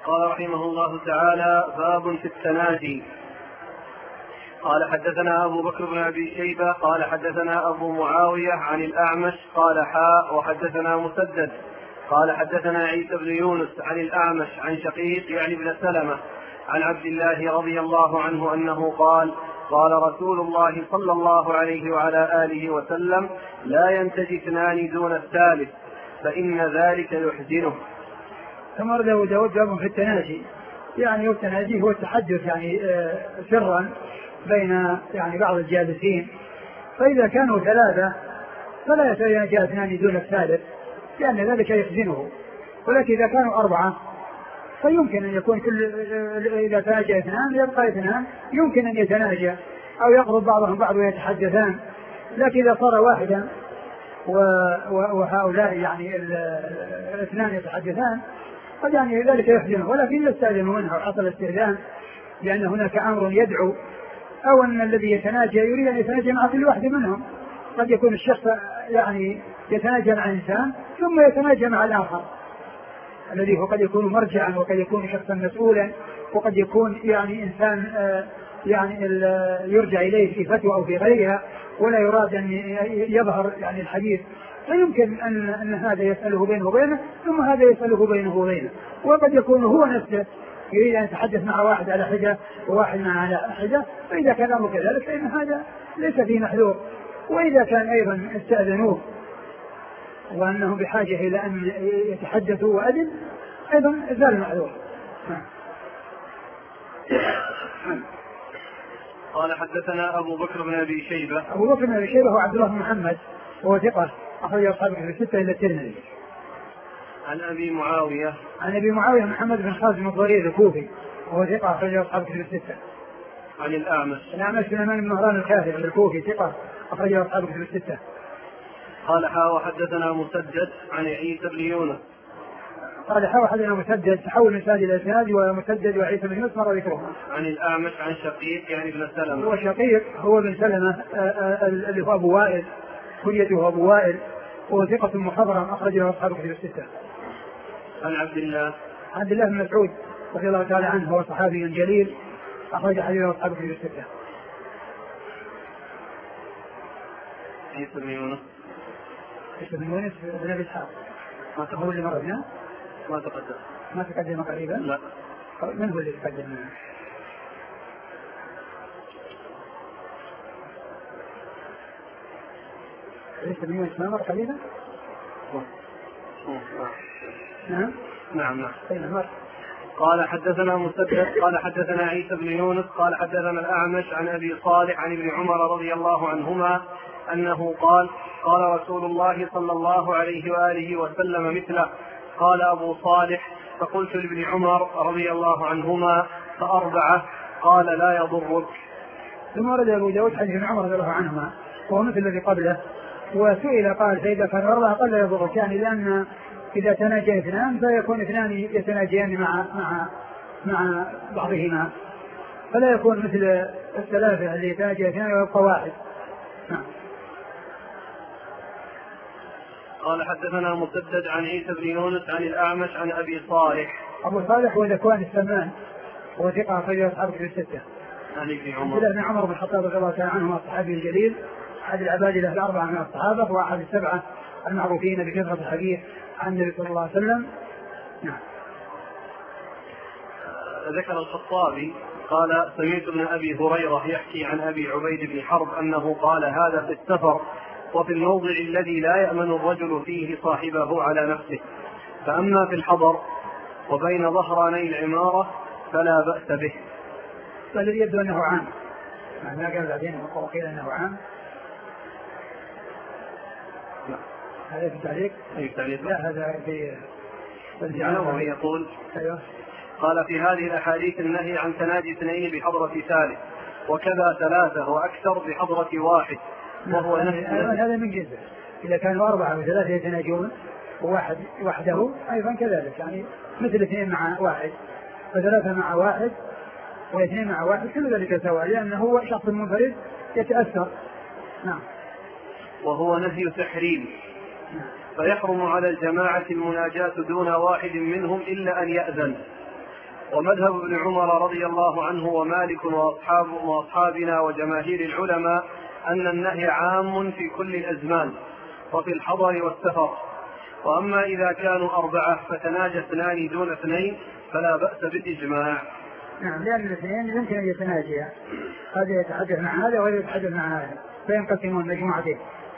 قال رحمه الله تعالى: باب في التناجي. قال حدثنا أبو بكر بن أبي شيبة قال حدثنا أبو معاوية عن الأعمش قال حاء وحدثنا مسدد قال حدثنا عيسى بن يونس عن الأعمش عن شقيق يعني بن سلمة عن عبد الله رضي الله عنه أنه قال: قال رسول الله صلى الله عليه وعلى آله وسلم: لا ينتجي اثنان دون الثالث فإن ذلك يحزنه. ثم ورد أبو داود باب في التناجي، يعني التناجي هو التحدث يعني سرا بين يعني بعض الجالسين، فإذا كانوا ثلاثة فلا يتناجى اثنان دون الثالث لأن ذلك يحزنه، ولكن إذا كانوا أربعة فيمكن أن يكون إذا تناجى اثنان يبقى اثنان، يمكن أن يتناجى أو يقرب بعضهم بعض ويتحدثان. لكن إذا صار واحدا وهؤلاء يعني الاثنان يتحدثان قد يعني ذلك يحزنه، ولكن يستأذن منه وحصل استئذان لأن هناك أمر يدعو، أو أن الذي يتناجى يريد أن يتناجى مع كل واحد منهم. قد يكون الشخص يعني يتناجى مع إنسان ثم يتناجى مع الآخر الذي هو قد يكون مرجعا، وقد يكون شخصا مسؤولا، وقد يكون يعني إنسان يعني يرجع إليه في فتوى أو في غيرها ولا يراد أن يظهر يعني الحديث، فيمكن أن هذا يسأله بينه وبينه ثم هذا يسأله بينه وبينه. وقد يكون هو نفسه يريد أن يتحدث مع واحد على حدة وواحد مع على حدة، فإذا كان الأمر كذلك فإن هذا ليس فيه محذور. وإذا كان أيضا استأذنوه وأنهم بحاجة إلى أن يتحدثوا وأذن أيضا زال المحذور. قال حدثنا أبو بكر بن أبي شيبة. أبو بكر بن أبي شيبة هو عبد الله بن محمد وهو ثقة أخرج أصحابه في الستة إلى الترمذي. عن أبي معاوية. عن أبي معاوية محمد بن خازم الضرير الكوفي وهو ثقة أخرج أصحابه في الستة. عن الأعمش. الأعمش بن أمان بن مهران الكاهلي الكوفي ثقة أخرج أصحابه في الستة. قال حاء وحدثنا مسدد عن عيسى بن يونس. قال حاء وحدثنا مسدد تحول من سند إلى سند ومسدد وعيسى بن يونس مر ذكرهما. عن الأعمش عن شقيق يعني بن سلمة. هو شقيق هو بن سلمة اللي هو أبو وائل كنيته أبو وائل وهو ثقة مخضرم أخرجه أصحابه في الستة. عن عبد الله بن مسعود رضي الله تعالى عنه هو صحابي جليل أخرج حديثه أصحابه في الستة. عيسى بن يونس بن أبي إسحاق ما تقول اللي مرضنا ما تقدم قريبا. لا. من هو اللي تقدم؟ عيسى بن يونس ما مر قريبا؟ نعم. قال حدثنا مسدد قال حدثنا عيسى بن يونس قال حدثنا الأعمش عن أبي صالح عن ابن عمر رضي الله عنهما أنه قال: قال رسول الله صلى الله عليه وآله وسلم مثله. قال أبو صالح: فقلت لابن عمر رضي الله عنهما: فأربعة؟ قال: لا يضرك. ثم ورد أبو داود حديث ابن عمر رضي الله عنهما وهو مثل الذي قبله، وسئل قال: فإذا كان أربعة قال: لا يضرك، يعني لأن إذا تناجى اثنان فيكون اثنان يتناجيان مع بعضهما، فلا يكون مثل الثلاثة اللي يتناجى اثنان ويبقى واحد. قال حدثنا مسدد عن عيسى بن يونس عن الأعمش عن أبي صالح. أبو صالح هو ذكوان السمان هو ثقة أخرج أصحابه في الستة. عن ابن عمر بن الخطاب رضي الله تعالى عنه الصحابي الجليل أحد العبادلة الأربعة من الصحابة وأحد السبعة المعروفين بكثرة الحديث عن النبي صلى الله عليه وسلم. نعم. ذكر الخطابي قال: سمعت ابن أبي هريرة يحكي عن أبي عبيد بن حرب أنه قال: هذا في السفر وفي الموضع الذي لا يأمن الرجل فيه صاحبه على نفسه، فأما في الحضر وبين ظهراني العمارة فلا بأس به. فالذي يبدو أنه عام، ما قال بعدين وقيل أنه عام. هذا في التعليق؟ لا هذا في الجامع يقول: أيوه. قال: في هذه الأحاديث النهي عن تناجي اثنين بحضرة ثالث، وكذا ثلاثة وأكثر بحضرة واحد، وهو هذا من جزء. إذا كانوا أربعة وثلاثة يتناجون وواحد وحده أيضا كذلك، يعني مثل اثنين مع واحد وثلاثة مع واحد واثنين مع واحد كل ذلك سواء، لأنه هو شخص منفرد يتأثر. نعم. وهو نهي تحريم، فيحرم على الجماعة المناجاة دون واحد منهم إلا أن يأذن، ومذهب ابن عمر رضي الله عنه ومالك وأصحابنا وجماهير العلماء أن النهي عام في كل الأزمان وفي الحضر والسفر. وأما إذا كانوا 4 فتناجى 2 دون 2 فلا بأس بالإجماع. نعم، لأن الاثنين يمكن أن يتناجيا، هذا يتحدث مع هذا وهذا يتحدث مع هذا فينقسمون مجموعتين.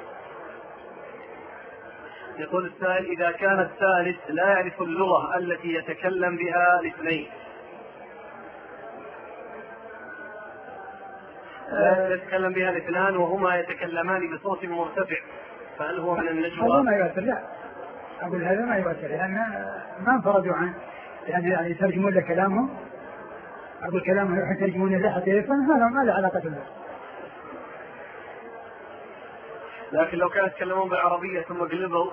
يقول السائل: إذا كان الثالث لا يعرف اللغة التي يتكلم بها الاثنين، يتكلم بها الاثنان وهما يتكلمان بصوت مرتفع، فهل هو من النجوى؟ هذا ما يؤثر، لا أقول هذا ما يؤثر، لأن ما انفردوا عنه، يعني يترجمون له كلامهم، أقول كلامهم يترجمون له حتى يفهم، هذا ما له علاقة به. لكن لو كانوا يتكلمون بالعربية ثم قلبوا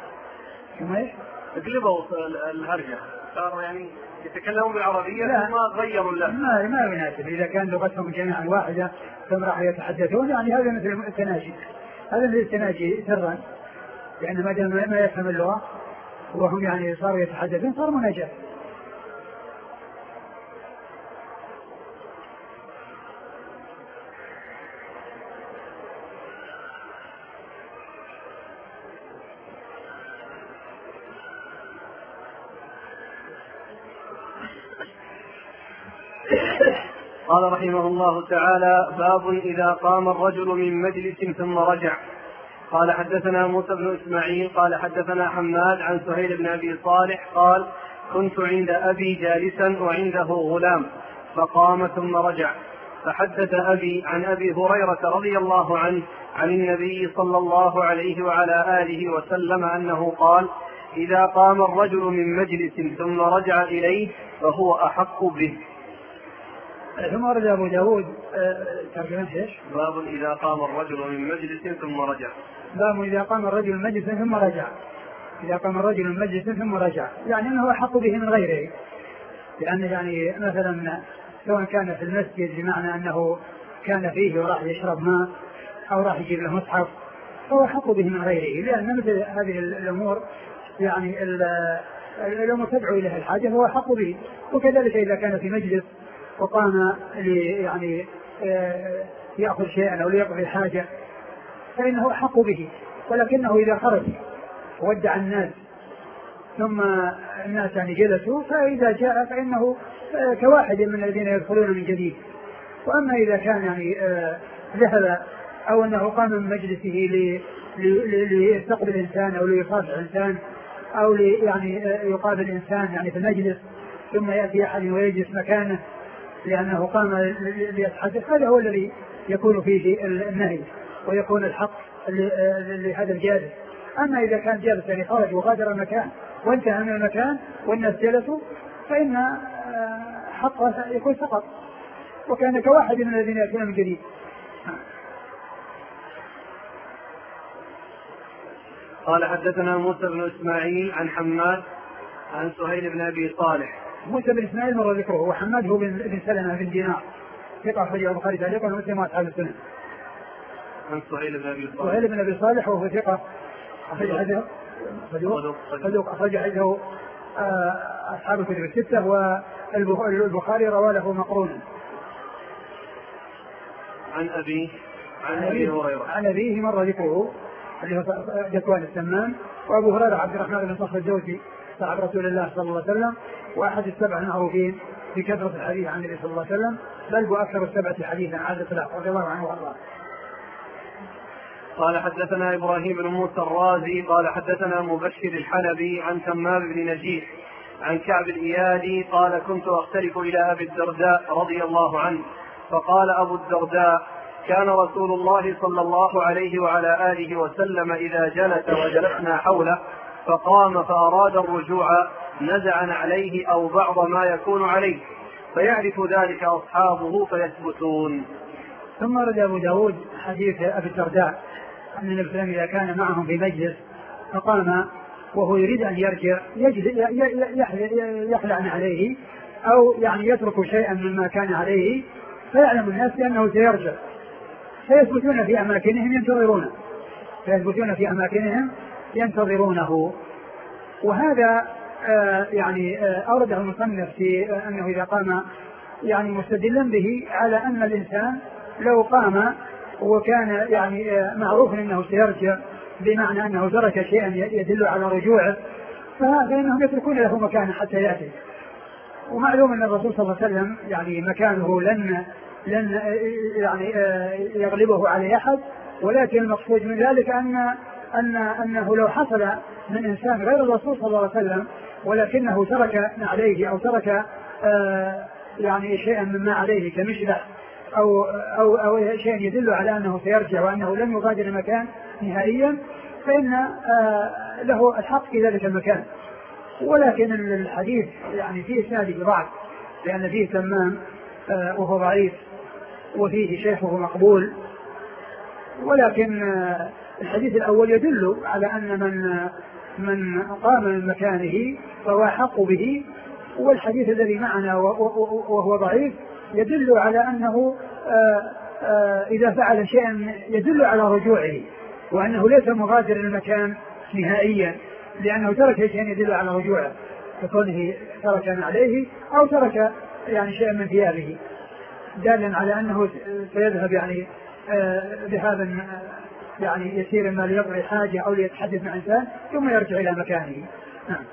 الهرجة، صاروا يعني يتكلمون بالعربية ثم غيروا اللهجة، ما يناسب. إذا كان لغتهم جميعا واحدة ثم راحوا يتحدثون، يعني هذا مثل التناجي، هذا مثل التناجي سرا، لأن ما دام ما يفهم اللغة وهم يعني صاروا يتحدثون صار مناجاة. قال رحمه الله تعالى: باب إذا قام الرجل من مجلس ثم رجع. قال حدثنا موسى بن إسماعيل قال حدثنا حماد عن سهيل بن أبي صالح قال: كنت عند أبي جالسا وعنده غلام فقام ثم رجع، فحدث أبي عن أبي هريرة رضي الله عنه عن النبي صلى الله عليه وعلى آله وسلم أنه قال: إذا قام الرجل من مجلس ثم رجع إليه فهو أحق به. ثم رجع أبو داود ترجمة إيش؟ باب إذا قام الرجل من مجلس ثم رجع. باب إذا قام الرجل من مجلس ثم رجع. إذا قام الرجل من مجلس ثم رجع، يعني أنه أحق به من غيره، لأن يعني مثلا سواء كان في المسجد بمعنى أنه كان فيه وراح يشرب ماء أو راح يجيب له مصحف فهو أحق به من غيره، لأن مثل هذه الأمور يعني الأمور تدعو إليها الحاجة فهو أحق به. وكذلك إذا كان في مجلس وقام يعني يأخذ شيئا أو ليقضي حاجة فإنه أحق به، ولكنه إذا خرج ودع الناس ثم الناس يعني جلسوا فإذا جاء فإنه كواحد من الذين يدخلون من جديد. وأما إذا كان يعني ذهب أو أنه قام من مجلسه ليستقبل إنسان أو ليصافح إنسان أو يعني يقابل إنسان يعني في المجلس ثم يأتي أحد ويجلس مكانه لأنه قام ليتحدث، هذا هو الذي يكون فيه النهي ويكون الحق لهذا الجالس. أما إذا كان جالس يعني خرج وغادر المكان وانتهى من المكان والناس جلسوا فإن حقه يكون سقط وكان كواحد من الذين يأتون من جديد. قال حدثنا موسى بن إسماعيل عن حماد عن سهيل بن أبي صالح. موسى بن إسماعيل مر ذكره، وحماد هو بن سلمة بن دينار ثقة أخرجه البخاري تعليقا ومسلم وأصحاب السنن. عن سهيل بن أبي صالح. سهيل بن أبي صالح وهو ثقة أخرج حديثه صدوق أخرج حديثه أصحاب الكتب الستة والبخاري رواه له مقرونا. عن أبي هريرة. عن أبيه مر ذكره اللي هو ذكوان السمان، وأبو هريرة عبد الرحمن بن صخر الدوسي صاحب رسول الله صلى الله عليه وسلم وأحد السبع المعروفين بكثرة الحديث عن النبي صلى الله عليه وسلم، بل وأكثر السبعة حديثا على الإطلاق رضي الله عنه وارضاه. قال حدثنا إبراهيم بن موسى الرازي قال حدثنا مبشر الحلبي عن تمام بن نجيح عن كعب الإيادي قال: كنت أختلف إلى أبي الدرداء رضي الله عنه، فقال أبو الدرداء: كان رسول الله صلى الله عليه وعلى آله وسلم إذا جلس وجلسنا حوله فقام فأراد الرجوع نزع عليه أو بعض ما يكون عليه فيعرف ذلك أصحابه فيثبتون. ثم رد أبو داود حديث أبي الدرداء أن النبي صلى الله عليه وسلم إذا كان معهم في مجلس فقام وهو يريد أن يرجع يخلع عليه أو يعني يترك شيئا مما كان عليه فيعلم الناس بأنه سيرجع فيثبتون في أماكنهم ينتظرونه. وهذا يعني أورده المصنف في أنه إذا قام يعني مستدلا به على أن الإنسان لو قام وكان يعني معروف أنه سيرجع بمعنى أنه ترك شيئا يدل على رجوعه فإنهم يتركون له مكانه حتى يأتي. ومعلوم أن الرسول صلى الله عليه وسلم يعني مكانه لن يعني يغلبه عليه أحد، ولكن المقصود من ذلك أنه لو حصل من إنسان غير الرسول صلى الله عليه وسلم ولكنه ترك عليه أو ترك يعني شيئا مما عليه كمشبح أو شيء يدل على أنه سيرجع وأنه لن يغادر المكان نهائيا فإن له الحق في ذلك المكان. ولكن الحديث يعني فيه إسناده ضعف لأن فيه تمام وهو ضعيف وفيه شيخه مقبول، ولكن الحديث الأول يدل على أن من قام من مكانه فهو حق به، والحديث الذي معنا وهو ضعيف يدل على أنه إذا فعل شيئا يدل على رجوعه وأنه ليس مغادر المكان نهائيا لأنه ترك شيئا يدل على رجوعه كونه ترك عليه أو ترك يعني شيئا من ثيابه دالا على أنه سيذهب يعني ذهابا يعني يسير ما ليقضي حاجة أو ليتحدث مع إنسان ثم يرجع إلى مكانه. نعم.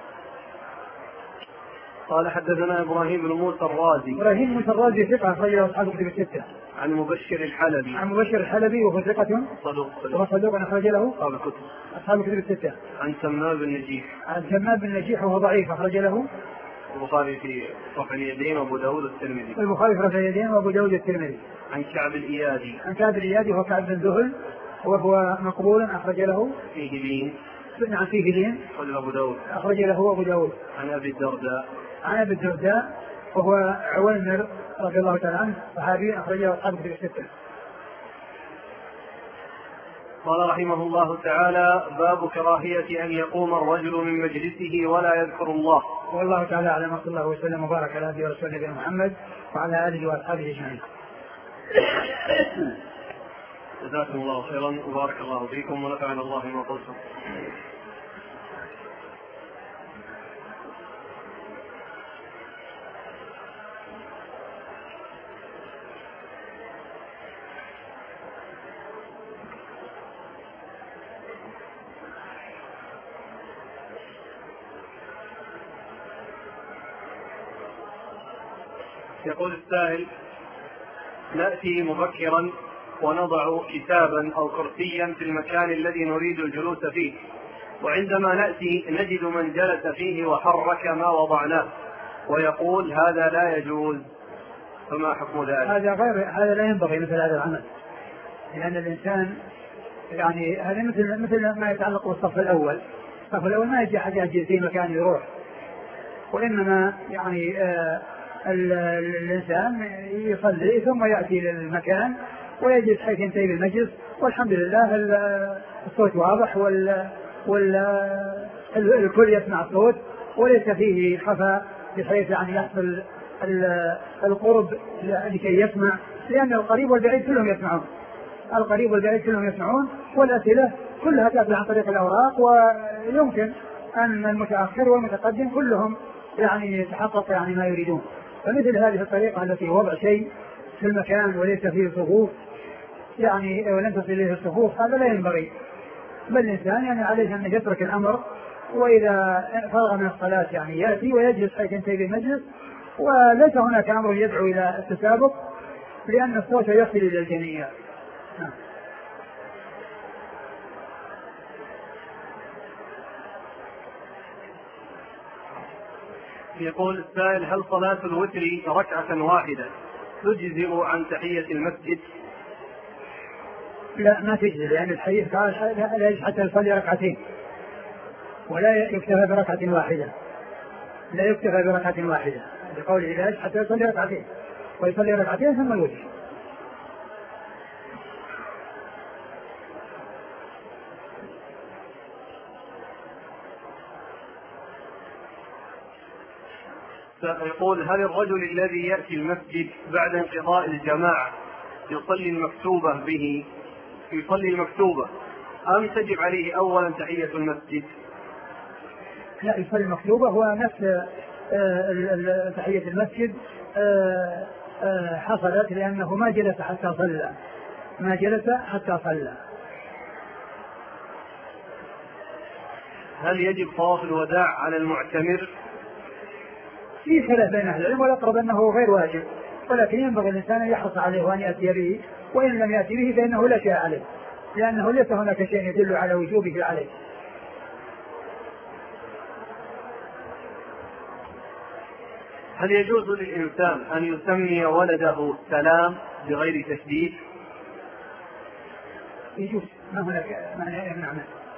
قال حدثنا إبراهيم بن موسى الرازي. إبراهيم بن موسى الرازي ثقة أخرجه أصحاب الكتب الستة. عن مبشر الحلبي. عن مبشر الحلبي وهو ثقة صدوق أخرج له أصحاب الكتب الستة. عن سماء بن نجيح. عن سماء بن نجيح وهو ضعيف أخرج له البخاري في رفع اليدين وأبو داود الترمذي. البخاري في رفع اليدين وأبو داود الترمذي. عن كعب الإيادي. عن كعب الإيادي وهو كعب بن ذهل وهو مقبول أخرج له. فيه لين. نعم فيه لين. أبو داود. أخرج له أبو داود. عن أبي الدرداء. عن أبي الدرداء وهو عويمر رضي الله تعالى عنه صحابي أخرجه أصحاب الكتب الستة. قال رحمه الله تعالى: باب كراهية أن يقوم الرجل من مجلسه ولا يذكر الله. والله تعالى أعلم وصلى الله وسلم وبارك على نبينا ورسوله نبينا محمد وعلى آله وأصحابه أجمعين. جزاكم الله خيرا وبارك الله فيكم ونفعنا الله بما قلتم. يقول السائل: نأتي مبكرا ونضع كتابا أو كرسيا في المكان الذي نريد الجلوس فيه، وعندما نأتي نجد من جلس فيه وحرك ما وضعناه ويقول هذا لا يجوز، فما حكم ذلك؟ هذا لا ينبغي مثل هذا العمل، لأن الإنسان يعني هذا مثل ما يتعلق بالصف الأول. الصف الأول ما يجي أحد يجي في مكان يروح، وإنما يعني الإنسان يصلي ثم يأتي للمكان ويجلس حيث ينتهي بالمجلس، والحمد لله الصوت واضح والكل يسمع الصوت وليس فيه خفاء بحيث يعني يحصل القرب لكي يسمع، لأن القريب والبعيد كلهم يسمعون. القريب والبعيد كلهم يسمعون، والأسئلة كلها تأتي عن طريق الأوراق، ويمكن أن المتأخر والمتقدم كلهم يعني يتحقق يعني ما يريدون. فمثل هذه الطريقة التي وضع شيء في المكان وليس فيه صفوف يعني ولم تصل إليه الصفوف، هذا لا ينبغي، بل الإنسان يعني عليه أن يترك الأمر، وإذا فرغ من الصلاة يعني يأتي ويجلس حيث ينتهي بالمجلس، وليس هناك أمر يدعو إلى التسابق لأن الصوت يصل إلى الجميع. يقول السائل: هل صلاة الوتر ركعة واحدة تجزئ عن تحية المسجد؟ لا، ما تجزئ، لأن الحديث قال لا يجب حتى يصلي ركعتين، ولا يكتفى بركعة واحدة، لا يكتفى بركعة واحدة، لقوله لا يجب حتى يصلي ركعتين، ويصلي ركعتين ثم الوتر. يقول: هل الرجل الذي يأتي المسجد بعد انقضاء الجماعة يصلي المكتوبة أم تجب عليه أولا تحية المسجد؟ لا يصلي المكتوبة هو نفس تحية المسجد حصلت لأنه ما جلس حتى صلى، ما جلس حتى صلى. هل يجب طواف الوداع على المعتمر؟ في خلاف بين أهل العلم، والأقرب أنه غير واجب، ولكن ينبغي الإنسان أن يحرص عليه وأن يأتي به، وإن لم يأتي به فإنه لا شيء عليه، لأنه ليس هناك شيء يدل على وجوبه عليه. هل يجوز للإنسان أن يسمي ولده سلام بغير تشديد؟ يجوز، ما هناك معنى.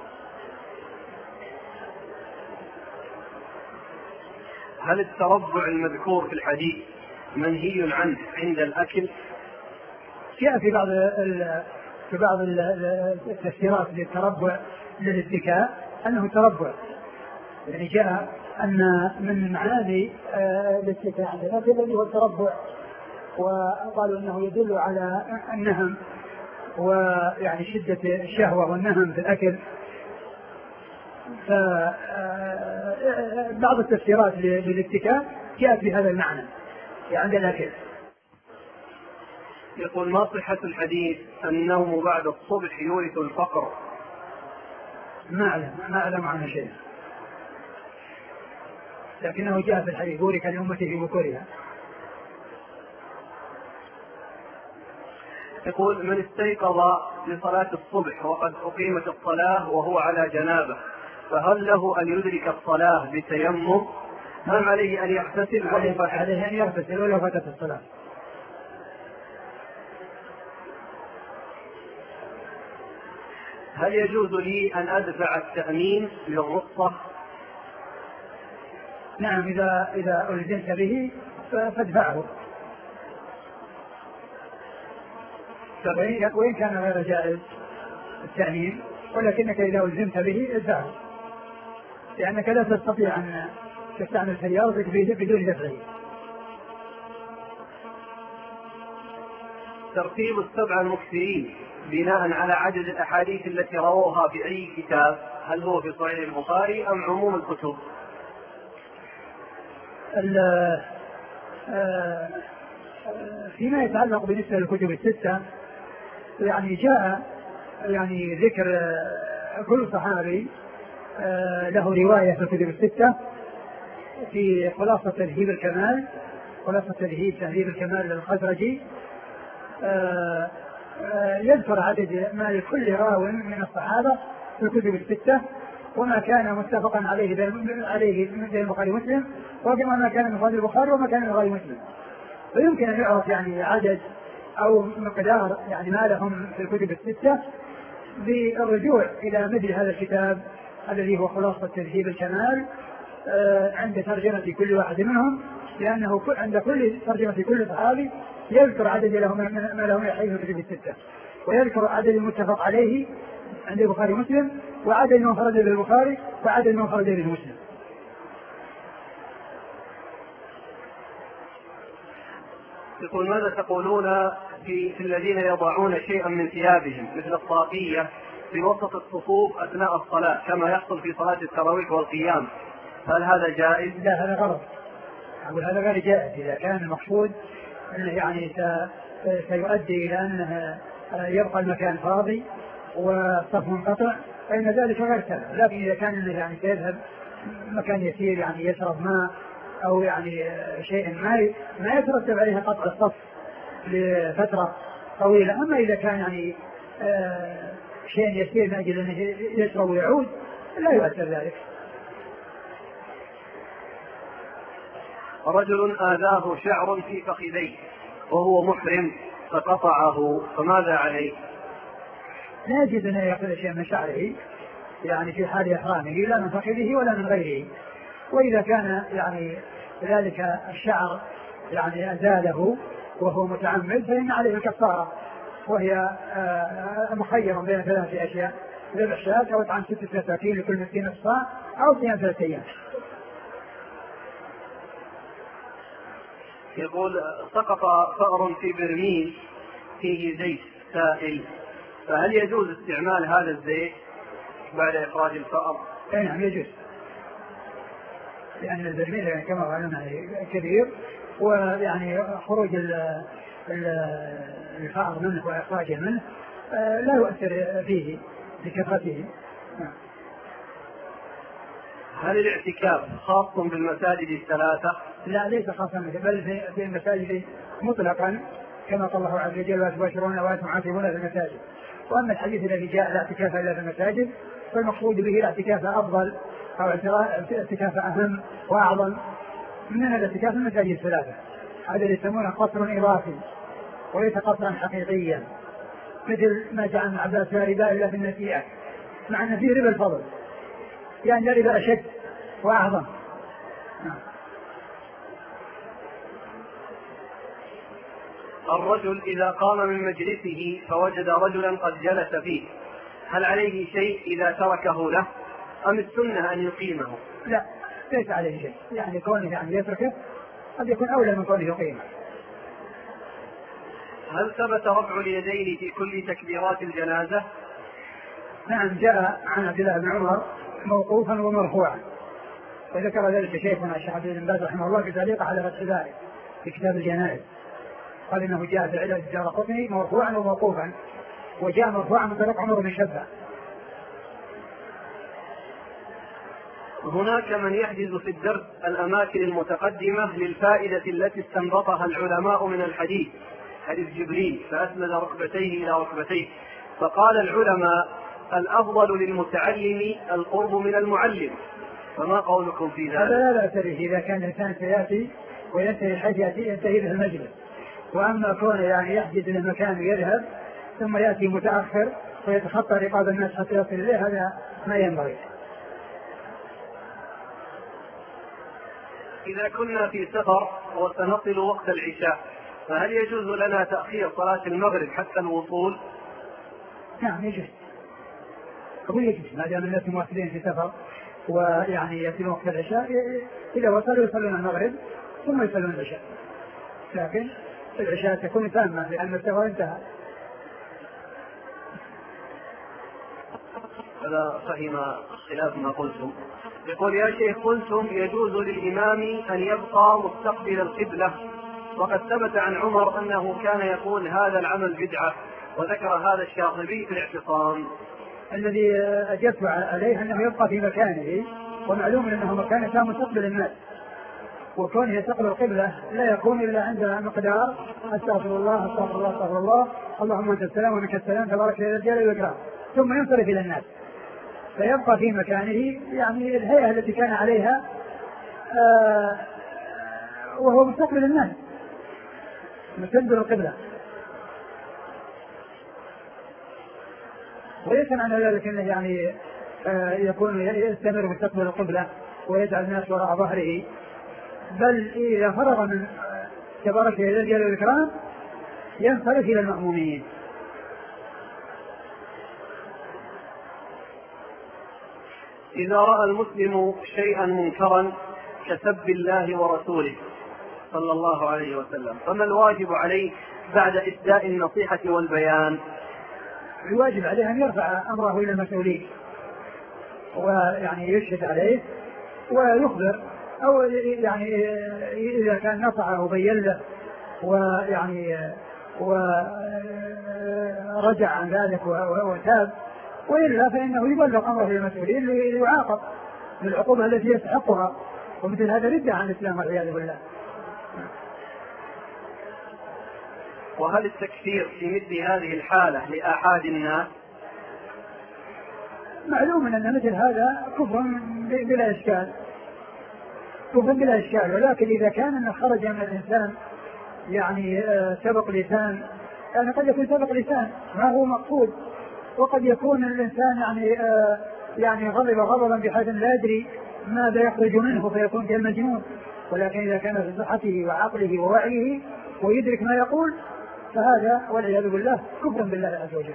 هل التربع المذكور في الحديث منهي عنه عند الأكل؟ جاء في بعض التفسيرات للتربع للاتكاء أنه تربع، يعني جاء أن من معاني الاتكاء عند الأكل الذي هو التربع، وقالوا أنه يدل على النهم ويعني شدة الشهوة والنهم في الأكل. فبعض التفسيرات للاتكاء جاءت بهذا المعنى عند الأكل. يقول: ما صحة الحديث النوم بعد الصبح يورث الفقر؟ ما أعلم عنه شيء، لكنه جاء في الحديث: بورك لأمته في بكورها. يقول: من استيقظ لصلاة الصبح وقد أقيمت الصلاة وهو على جنابه، فهل له أن يدرك الصلاة بتيمم أم عليه أن يغتسل؟ عليه أن يغتسل ولو فاتت الصلاة. هل يجوز لي أن أدفع التأمين للرخصة؟ نعم، إذا ألزمت به فادفعه، وإن كان غير جائز التأمين، ولكنك إذا ألزمت به ادفعه، لأنك لا تستطيع أن تستعمل سيارتك بدون دفعه. ترتيب السبع المكثرين بناء على عدد الأحاديث التي رووها في أي كتاب، هل هو في صحيح البخاري أم عموم الكتب؟ فيما يتعلق بالنسبة للكتب الستة، يعني جاء يعني ذكر كل صحابي له رواية في الكتب الستة في خلاصة تهذيب الكمال، خلاصة تهذيب الكمال للخزرجي، يذكر عدد ما لكل راو من الصحابة في الكتب الستة، وما كان متفقا عليه بين البخاري ومسلم، وما كان من فضل البخاري وما كان من غير مسلم. فيمكن أن يعرف يعني عدد أو مقدار يعني ما لهم في الكتب الستة بالرجوع إلى مثل هذا الكتاب الذي هو خلاصة تهذيب الكمال عند ترجمة كل واحد منهم، لأنه عند كل ترجمة كل صحابي يذكر عدد ما لهم يحيي في الكتب الستة، ويذكر عدد المتفق عليه عند البخاري ومسلم، وعدد المنفرد بالبخاري، وعدد المنفرد بالمسلم. يقول: ماذا تقولون في الذين يضعون شيئا من ثيابهم مثل الطاقية في وسط الصفوف أثناء الصلاة كما يحصل في صلاة التراويح والقيام، هل هذا جائز؟ لا، هذا غلط. أقول هذا غير جائز. إذا كان المقصود أنه يعني سيؤدي إلى أنه يبقى المكان فاضي والصف منقطع فإن ذلك غير سبب، لكن إذا كان يعني سيذهب مكان يسير يعني يشرب ماء أو يعني شيء ما يترتب عليه قطع الصف لفترة طويلة. أما إذا كان يعني شيء يسير من أجل أنه يشرب ويعود لا يؤثر ذلك. رجل آذاه شعر في فخذيه وهو محرم فقطعه، فماذا عليه؟ لا يجب أن يأخذ شيء من شعره يعني في حال إحرامه، لا من فخذه ولا من غيره. وإذا كان يعني ذلك الشعر يعني أزاله وهو متعمد فإن عليه الكفارة، وهي مخير بين ثلاث أشياء: ذبح شاة أو إطعام 6 مساكين لكل مسكين صاع أو صيام 3 أيام. يقول: سقط فأر في برميل فيه زيت سائل، فهل يجوز استعمال هذا الزيت بعد إخراج الفأر؟ نعم يجوز. لأن البرميل يعني كما قلنا كبير، ويعني خروج الفأر منه وإخراجه منه لا يؤثر فيه بكثرته. هل الاعتكاف خاص بالمساجد الثلاثة؟ لا، ليس خاصا بل في المساجد مطلقا، كما قال الله عز وجل: وتباشرون وانتم عاكفون في المساجد. واما الحديث الذي جاء الاعتكاف الا في المساجد فالمقصود به الاعتكاف افضل او اعتكاف اهم واعظم من الاعتكاف في المساجد الثلاثة. هذا يسمونه قصر اضافي وليس قصرا حقيقيا، مثل ما جاء عن عباس: لا ربا الا في النسيئة، مع ان فيه ربا الفضل، يعني ربا اشد واعظم. الرجل إذا قام من مجلسه فوجد رجلا قد جلس فيه، هل عليه شيء إذا تركه له أم السنة أن يقيمه؟ لا، ليس عليه شيء، يعني كونه يعني يتركه قد يكون أولى من كونه يقيمه. هل ثبت رفع اليدين في كل تكبيرات الجنازة؟ نعم، جاء عن عبد الله بن عمر موقوفا ومرفوعا، وذكر ذلك شيخنا الشيخ عبد بن باز رحمه الله في تعليقه على فتح الباري في كتاب الجنائز، قال انه جاء في علاج الدارقطني مرفوعا وموقوفا، وجاء مرفوعا من طريق عمر بن شبه. هناك من يحجز في الدرس الأماكن المتقدمة للفائدة التي استنبطها العلماء من الحديث، حديث جبريل فأسند ركبتيه إلى ركبتيه، فقال العلماء: الأفضل للمتعلم القرب من المعلم، فما قولكم في ذلك؟ هذا لا بأس به إذا كان الإنسان سيأتي وينتهي حيث ينتهي به المجلس، وأما كونه يعني يحجز المكان ويذهب ثم يأتي متأخر ويتخطى رقاب الناس حتى يصل إليه، هذا ما ينبغي. إذا كنا في سفر وسنصل وقت العشاء فهل يجوز لنا تأخير صلاة المغرب حتى الوصول؟ نعم يجوز، يجوز ما دام الناس مواصلين في سفر ويعني يأتي وقت العشاء، إذا وصلوا يصلون المغرب ثم يصلون العشاء، لكن العشاء تكون تامة لأن السفر انتهى. هذا فهم خلاف ما قلتم. يقول: يا شيخ، قلتم يجوز للإمام أن يبقى مستقبل القبلة، وقد ثبت عن عمر أنه كان يقول هذا العمل بدعة، وذكر هذا الشاطبي في الاعتصام. الذي أجبت عليه أنه يبقى في مكانه، ومعلوم أنه مكانه كان مستقبل الناس، وكونه يستقبل القبلة لا يكون إلا عند مقدار استغفر الله استغفر الله استغفر الله اللهم أنت السلام ومنك السلام تبارك يا ذا الجلال والإكرام، ثم ينصرف إلى الناس، فيبقى في مكانه يعني الهيئة التي كان عليها وهو مستقبل الناس مستقبل القبلة. وليس معنى ذلك انه يعني يكون يستمر مستقبل القبلة ويجعل الناس وراء ظهره، بل إذا فرغ من تبارك يا ذا الجلال والإكرام ينصرف إلى المأمومين. إذا رأى المسلم شيئا منكرا كسب الله ورسوله صلى الله عليه وسلم فما الواجب عليه بعد إسداء النصيحة والبيان؟ الواجب عليه أن يرفع أمره إلى المسؤولين ويعني يشهد عليه ويخبر، أو يعني إذا كان نصحه وبين له ويعني ورجع عن ذلك وتاب، وإلا فإنه يبلغ أمره للمسؤولين ليعاقب بالعقوبة التي يستحقها، ومثل هذا ردة عن الإسلام والعياذ بالله. وهل التكفير في مثل هذه الحالة لآحاد الناس؟ معلوم أن مثل هذا كفر بلا إشكال، كفر بلا إشكال، ولكن إذا كان أنه خرج من الإنسان يعني سبق لسان، يعني قد يكون سبق لسان ما هو مقصود، وقد يكون الإنسان يعني غضب غضبا بحيث لا يدري ماذا يخرج منه فيكون كالمجنون، ولكن إذا كان في صحته وعقله ووعيه ويدرك ما يقول فهذا والعياذ بالله كفر بالله عز وجل.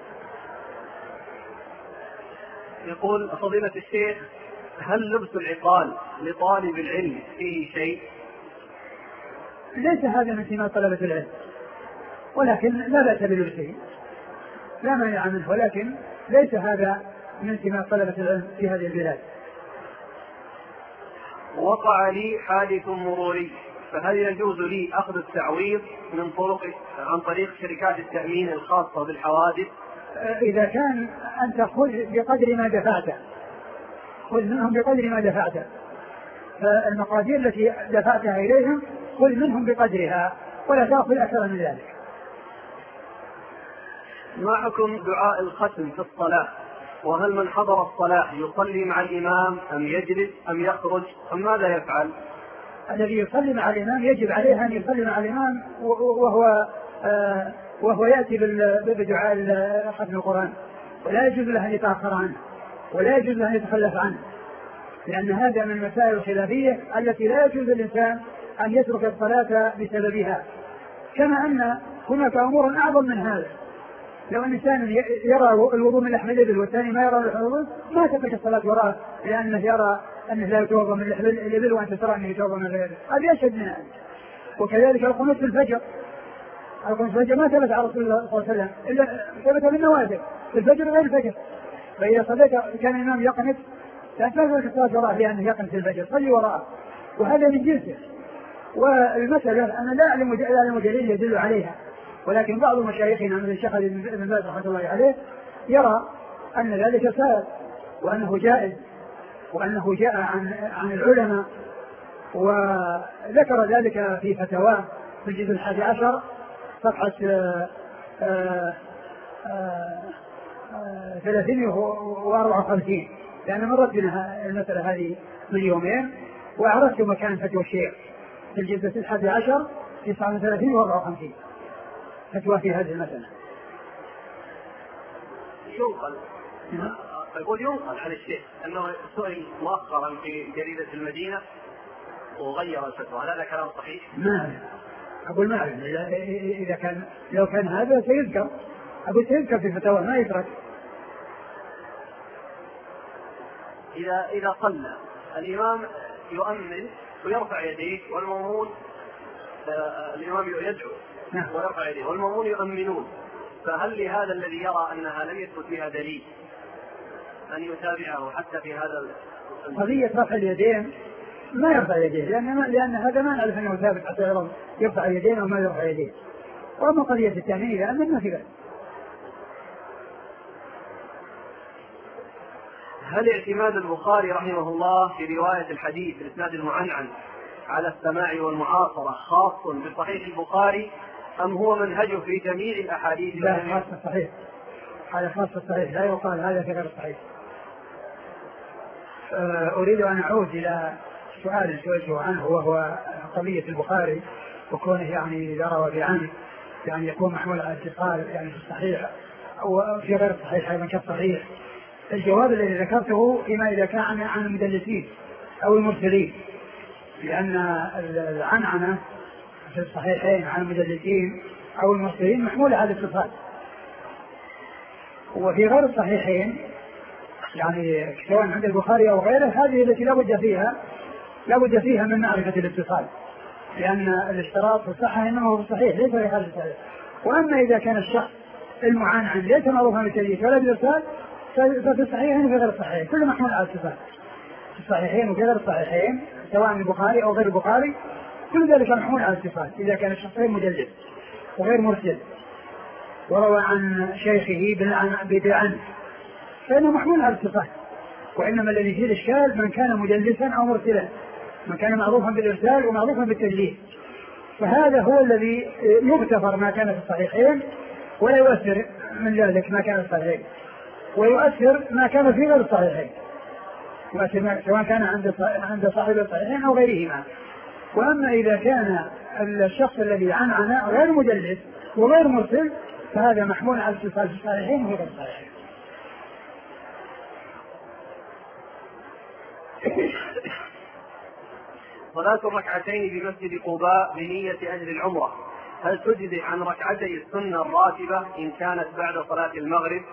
يقول: فضيلة الشيخ، هل لبس العقال لطالب العلم فيه شيء؟ ليس هذا من سمات طلبة العلم، ولكن لا بأس بلبسه، لا مانع منه، ولكن ليس هذا من سمات طلبة العلم في هذه البلاد. وقع لي حادث مروري، فهل يجوز لي أخذ التعويض عن طريق شركات التأمين الخاصة بالحوادث؟ إذا كان أنت خذ بقدر ما دفعت، خذ منهم بقدر ما دفعت، فالمقادير التي دفعتها إليهم خذ منهم بقدرها ولا تأخذ أكثر من ذلك. ما حكم دعاء الختم في الصلاة؟ وهل من حضر الصلاة يصلي مع الإمام أم يجلس أم يخرج أم ماذا يفعل؟ الذي يصلي مع الإمام يجب عليه أن يصلي مع الإمام وهو يأتي بدعاء ختم القرآن، ولا يجوز له أن يتأخر عنه ولا يجوز له أن يتخلف عنه، لأن هذا من المسائل الخلافية التي لا يجوز للإنسان أن يترك الصلاة بسببها. كما أن هناك أمور أعظم من هذا، لو أن إنسان يرى الوضوء من لحم الإبل والثاني ما يرى لحم الإبل ما تترك الصلاة وراءه، لأنه يرى أنه لا يتوضأ من لحم الإبل وأنت ترى أنه يتوضأ من غيره، هذا أشد من هذا. وكذلك القنوت في الفجر، القنوت في الفجر ما ثبت على رسول الله صلى الله عليه وسلم إلا ثبت بالنوازل في الفجر وغير الفجر، فإذا صليت كان الإمام يقنت لا تترك الصلاة وراءه لأنه يقنت في الفجر، صلي وراءه، وهذا من جنسه. والمسألة أنا لا أعلم دليل يدل عليها، ولكن بعض مشايخنا مثل الشيخ ابن باز رحمه الله عليه يرى أن ذلك سائر وأنه جائز وأنه جاء عن العلماء، وذكر ذلك في فتواه في الجزء 11 صفحة 354، لأن مرت بنا المسألة هذه من يومين وأعرفت مكان فتوى الشيخ في الجزء 11 39 و 54 فتوى في هذه المسألة. ينقل عن الشيخ أنه سئل مؤخرا في جريدة المدينة وغير الفتوى، هذا كلام صحيح؟ ما أقول ما أعلم، إذا كان لو كان هذا سيذكر، أقول سيذكر في فتوى ما يترك. إذا صلى الإمام يؤمن ويرفع يديه والمأمون الإمام يدعو ويرفع يديه والمأمون يؤمنون، فهل لهذا الذي يرى أنها لم يثبت فيها دليل أن يتابعه حتى في هذا قضية رفع اليدين؟ ما يرفع يديه لأن هذا ما نعرف أنه ثابت حتى يرفع يدين أو ما يرفع يديه. وأما قضية التأمين إذا أمن ما في بأس. هل اعتماد البخاري رحمه الله في رواية الحديث الإسناد المعنعن على السماع والمعاصرة خاص بصحيح البخاري أم هو منهجه في جميع الأحاديث؟ لا، خاص الصحيح، هذا خاص الصحيح، لا يقال هذا في غير الصحيح. أريد أن أعود إلى سؤال سئلته عنه وهو قضية البخاري وكونه يعني إذا روى بعنه يعني يكون محمول على الاتصال يعني في الصحيح أو في غير الصحيح أيضا كالصحيح. الجواب الذي ذكرته فيما إذا كان عن المدلسين أو المرسلين، لأن العنعنة في الصحيحين عن المدلسين أو المرسلين محمولة على الاتصال، وفي غير الصحيحين يعني سواء عند البخاري أو غيره هذه التي لا بد فيها من معرفة الاتصال، لأن الاشتراط في الصحة إنما هو الصحيح ليس في هذا الصحيح. وأما إذا كان الشخص المعنعن ليس معروفا بالتدليس ولا بالإرسال ففي الصحيحين وفي غير الصحيحين كل محمول على الاتصال، في الصحيحين وفي غير الصحيحين سواء البخاري أو غير البخاري كل ذلك محمول على الاتصال. إذا كان الشخص غير مدلس وغير مرسل وروى عن شيخه بدعا فإنه محمول على الاتصال. وإنما الذي فيه الإشكال من كان مدلسا أو مرسلا، من كان معروفا بالإرسال ومعروفا بالتدليس، فهذا هو الذي يغتفر ما كان في الصحيحين ولا يؤثر من ذلك ما كان في الصحيحين، ويؤثر ما كان في غير الصحيحين سواء كان عند صاحب الصحيحين أو غيرهما. وأما إذا كان الشخص الذي عنعن غير مدلس وغير مرسل فهذا محمول على الاتصال في الصحيحين وغير الصحيحين. صلاة الركعتين بمسجد قباء بنية أجل العمرة هل تجزئ عن ركعتي السنة الراتبة إن كانت بعد صلاة المغرب؟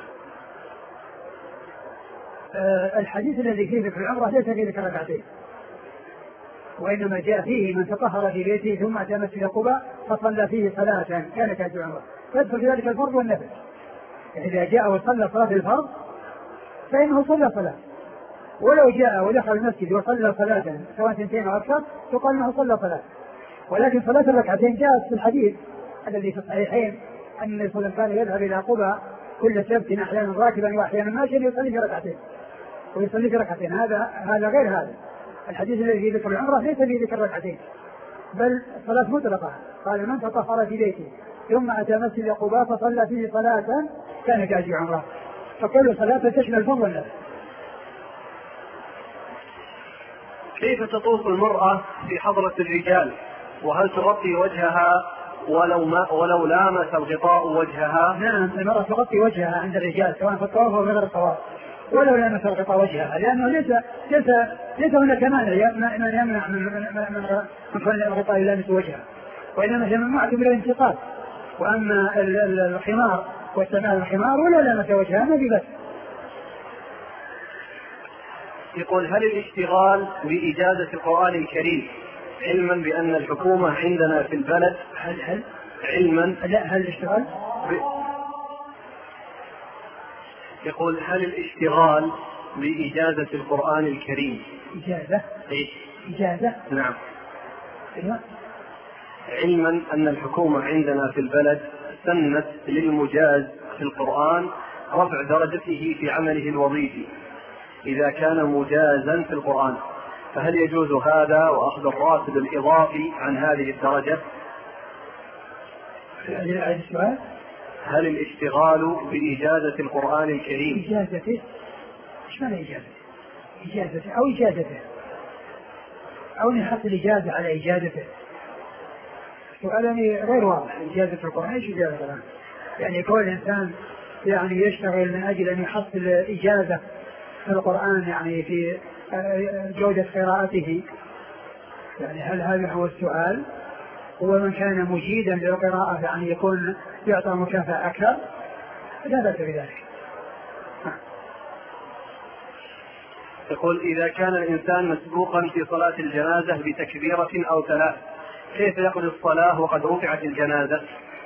الحديث الذي فيه ذكر العمرة ليس فيه ذكر ركعتين، وإنما جاء فيه من تطهر في بيته ثم أتى مسجد قباء فصلى فيه صلاة كانت كأجل العمرة، فيدخل في ذلك الفرض والنفل. إذا جاء وصلى صلاة الفرض فإنه صلى صلاة، ولو جاء ودخل المسجد وصلى صلاة سواء 2 أو أكثر تقال أنه صلى صلاة. ولكن صلاة الركعتين جاءت في الحديث الذي في الصحيحين أن النبي صلى الله عليه وسلم كان يذهب إلى قبى كل سبت أحيانا راكبا وأحيانا ماشيا يصلي في ركعتين هذا غير هذا. الحديث الذي في ذكر العمرة ليس في ذكر ركعتين بل صلاة مطلقة. قال من تطهر في بيته ثم أتى مسجد قباء فصلى فيه صلاة كان كأجر عمره. فكل صلاة تشمل فضل الناس. كيف تطوف المرأة في حضرة الرجال وهل تغطي وجهها ولو لامس الغطاء وجهها؟ نعم المرأة تغطي وجهها عند الرجال سواء في الطواف أو غير الطواف ولو لامس الغطاء وجهها لأنه ليس هناك مانع من يمنع من كون الغطاء يلامس وجهها وإنما هي ممنوعة بلا انتقاد. وأما الخمار واستعمال الخمار ولا لامس وجهها ما في بس. يقول هل الاشتغال بإجازة القرآن الكريم علما بأن الحكومة عندنا في البلد هل الاشتغال يقول هل الاشتغال بإجازة القرآن الكريم إجازة نعم علما أن الحكومة عندنا في البلد سنت للمجاز في القرآن رفع درجته في عمله الوظيفي إذا كان مجازا في القرآن فهل يجوز هذا وأخذ الراتب الإضافي عن هذه الدرجة؟ هل الاشتغال بإجازة القرآن الكريم إجازته إيش معنى إجازته أو إجازته أو نحط الإجازة على إجازته؟ سؤالني غير واضح. إجازة القرآن إيش إجازة القرآن؟ يعني كل إنسان يعني يشتغل من أجل أن يحصل إجازة في القرآن يعني في جودة قراءته يعني هل هذا هو السؤال؟ ومن كان مجيدا للقراءة يعني يكون يعطى مكافأة أكثر لا بأس بذلك. يقول إذا كان الإنسان مسبوقا في صلاة الجنازة بتكبيرة أو 3 كيف يقضي الصلاة وقد رفعت الجنازة؟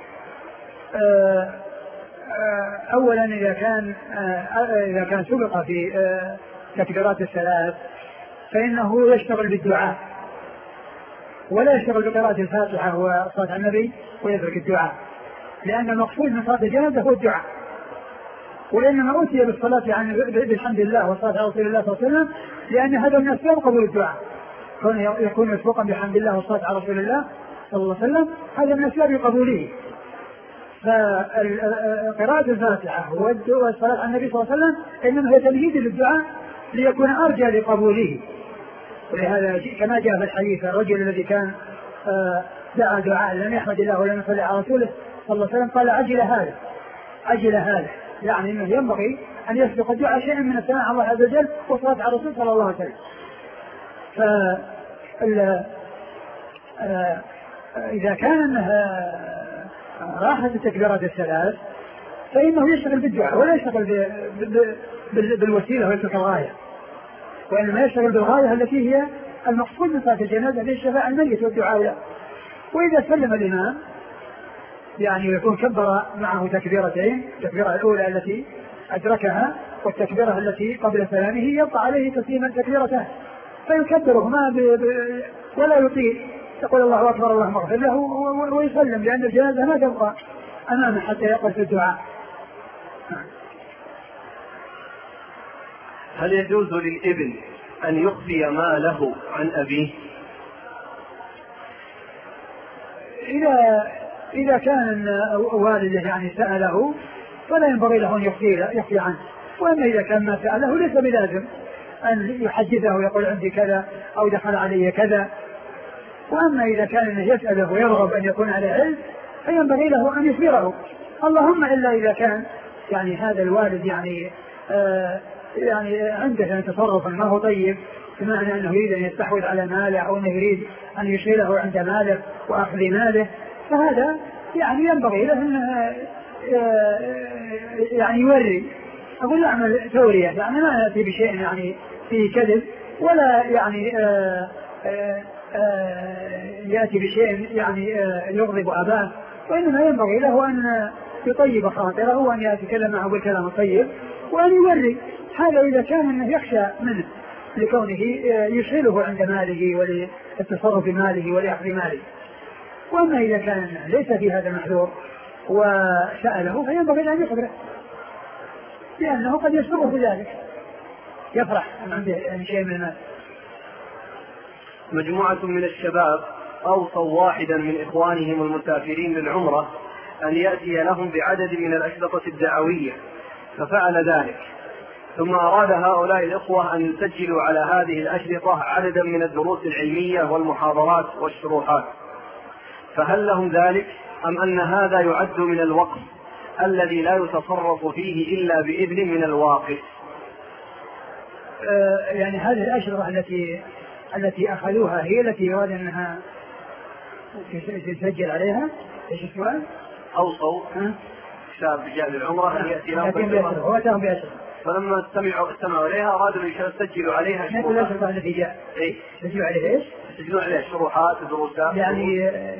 أولا إذا كان سبق في تكبيرات 3 فإنه يشتغل بالدعاء ولا يشتغل بقراءة الفاتحة وصلاة على النبي ويترك الدعاء لأن المقصود من صلاة الجنازة هو الدعاء. وإنما أتي بالصلاة يعني بالحمد لله والصلاة على رسول الله صلى الله عليه وسلم لأن هذا من أسباب قبول الدعاء يكون مسبوقا بحمد الله والصلاة على رسول الله صلى الله عليه وسلم هذا من أسباب قبوله. فقراءة الفاتحة والصلاة على النبي صلى الله عليه وسلم إنما هي تمهيد للدعاء ليكون أرجى لقبوله. ولهذا كما جاء في الحديث الرجل الذي كان دعا دعاء لم يحمد الله ولم يصلي على رسوله صلى الله عليه وسلم قال عجل هذا يعني انه ينبغي ان يسبق الدعاء شيئا من الثناء على الله عز وجل والصلاة على الرسول صلى الله عليه وسلم. إذا كان أنها راحت التكبيرات 3 فإنه يشتغل بالدعاء ولا يشتغل بالوسيلة ويترك الغاية وإنما يشتغل بالغاية التي هي المقصود من صلاة الجنازة في الشفاعة الميت والدعاء له. وإذا سلم الإمام يعني يكون كبر معه تكبيرتين التكبيرة الأولى التي أدركها والتكبيرة التي قبل سلامه يبقى عليه تسليما تكبيرته فيكبرهما ولا يطيل يقول الله أكبر اللهم اغفر له ويسلم لأن الجنازة ما تبقى أمامه حتى يقل في الدعاء. هل يجوز للابن أن يخفي ماله عن أبيه؟ إذا كان والده يعني سأله فلا ينبغي له أن يخفي عنه. وأما إذا كان ما سأله ليس بلازم أن يحدثه ويقول عندي كذا أو دخل علي كذا. وأما إذا كان يسأله ويرغب أن يكون على علم فينبغي له أن يخبره. اللهم إلا إذا كان يعني هذا الوالد يعني عنده تصرف ما هو طيب بمعنى أنه يريد أن يستحوذ على ماله أو أنه يريد أن يشغله عند ماله وأخذ ماله فهذا يعني ينبغي له أن يعني يوري أقول أعمل تورية يعني ما يأتي بشيء يعني فيه كذب ولا يعني يأتي بشيء يعني يغضب أباه وإنما ينبغي له أن يطيب خاطره وأن يتكلم معه بالكلام الطيب وأن يوري. هذا إذا كان أنه يخشى منه. لكونه يشغله عند ماله وللتصرف في ماله ولأخذ ماله. وأما إذا كان ليس في هذا المحذور وسأله فينبغي أن يخبره، لأنه قد يسبقه بذلك، يفرح عنده شيء من المال. مجموعة من الشباب أوصوا واحدا من إخوانهم المسافرين للعمرة أن يأتي لهم بعدد من الأشرطة الدعوية، ففعل ذلك، ثم أراد هؤلاء الإخوة أن يسجلوا على هذه الأشرطة عددا من الدروس العلمية والمحاضرات والشروحات، فهل لهم ذلك أم أن هذا يعد من الوقف الذي لا يتصرف فيه إلا بإذن من الواقف؟ يعني هذه الأشرطة التي أخذوها هي التي يراد أنها تسجل عليها. إيش السؤال؟ أوصوا شاب جاء للعمرة أن يأتي لهم بأشرطة، فلما استمعوا إليها أرادوا أن يسجلوا عليها شروحات. الأشرطة التي جاء يسجلوا عليها إيش؟ يسجلون عليها شروحات ودروسات، يعني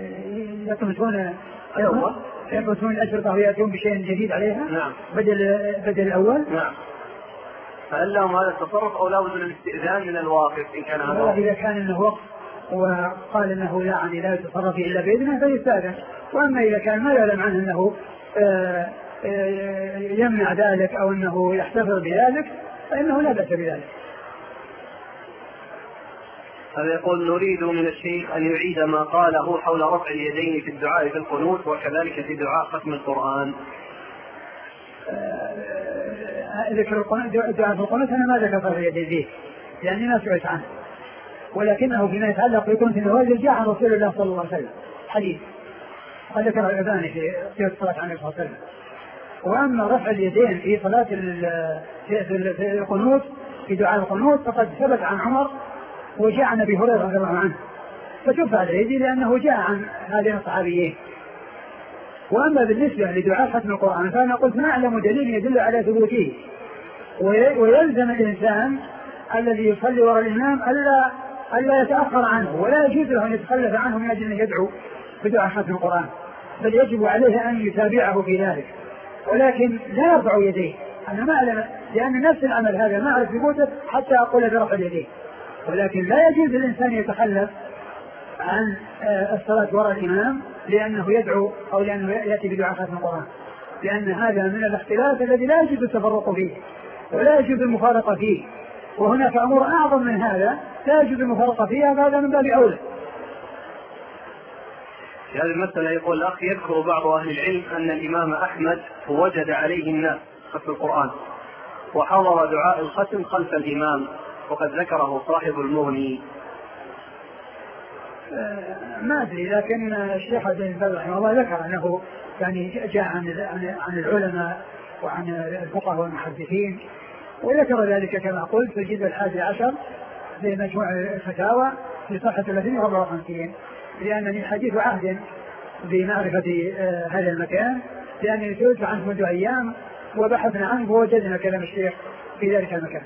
يقصون الأشرطة ويأتون بشيء جديد عليها. نعم. بدل الأول. نعم. فهل لهم هذا التصرف أو لا بد من الاستئذان من الواقف إن كان هذا؟ إذا كان أنه وقف وقال أنه يعني لا يتصرف إلا بإذنه فيستأذن، وأما إذا كان ما يعلم عنه أنه يمنع ذلك أو أنه يحتفظ بذلك فإنه لا بأس بذلك. هذا يقول: نريد من الشيخ أن يعيد ما قاله حول رفع اليدين في الدعاء في القنوت وكذلك في دعاء ختم القرآن. ذكر الدعاء في القنوت أنا ما ذكرت رفع اليدين فيه لأني ما سمعت عنه، ولكنه فيما يتعلق بقنوت النوازل جاء عن رسول الله صلى الله عليه وسلم حديث قد ذكر الألباني في الصلاة عنه صلى الله عليه وسلم. وأما رفع اليدين في صلاة في القنوت في دعاء القنوت فقد ثبت عن عمر وجاء عن أبي هريرة رضي الله عنه، فترفع الأيدي لأنه جاء عن هذين الصحابيين. وأما بالنسبة لدعاء ختم القرآن فأنا قلت ما أعلم دليل يدل على ثبوته، ويلزم الإنسان الذي يصلي وراء الإمام ألا يتأخر عنه، ولا يجوز له أن يتخلف عنه من أجل أن يدعو بدعاء ختم القرآن، بل يجب عليه أن يتابعه في ذلك، ولكن لا يرفع يديه. أنا ما أعلم لأن نفس العمل هذا ما أعرف ثبوته حتى أقول برفع اليدين، ولكن لا يجوز للإنسان يتخلف عن الصلاة وراء الإمام لأنه يدعو أو لأنه يأتي بدعاء ختم القرآن، لأن هذا من الاختلاف الذي لا يجوز التفرق فيه ولا يجوز المفارقة فيه، وهناك أمور أعظم من هذا لا يجوز المفارقة فيها، فهذا من باب أولى. في هذه المسألة يقول الأخ: يذكر بعض أهل العلم أن الإمام أحمد وجد عليه الناس ختم القرآن وحضر دعاء الختم خلف الإمام، وقد ذكره صاحب المغني. ما أدري، لكن الشيخ ابن باز رحمه الله ذكر أنه يعني جاء عن العلماء وعن الفقهاء والمحدثين، وذكر ذلك كما قلت في الجزء 11 في مجموع الفتاوى في صفحة 354، لأنني حديث عهد بمعرفة هذا المكان، لأنني سئلت عنه منذ أيام وبحثنا عنه ووجدنا كلام الشيخ في ذلك المكان.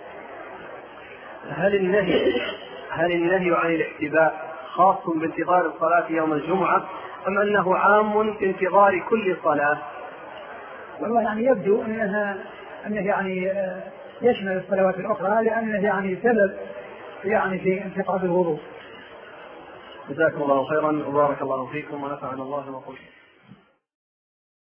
هل النهي عن الاحتباء خاص بانتظار الصلاة يوم الجمعة أم أنه عام في انتظار كل صلاة؟ والله يعني يبدو أنه يعني يشمل الصلوات الأخرى، لأنه يعني سبب يعني في انتقاض الوضوء. جزاكم الله خيرا وبارك الله فيكم ونفعنا الله وقلت.